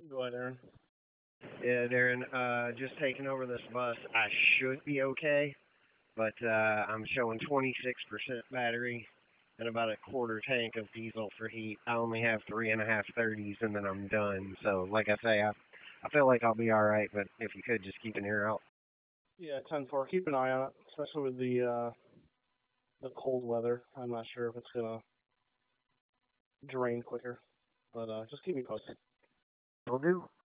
Go ahead, Aaron. Yeah, Darren, just taking over this bus. I should be okay, but I'm showing 26% battery and about a quarter tank of diesel for heat. I only have 3.5 30s and then I'm done. So, like I say, I feel like I'll be all right, but if you could just keep an ear out. Yeah, 10-4. Keep an eye on it, especially with the cold weather. I'm not sure if it's gonna drain quicker, but just keep me posted. Will do.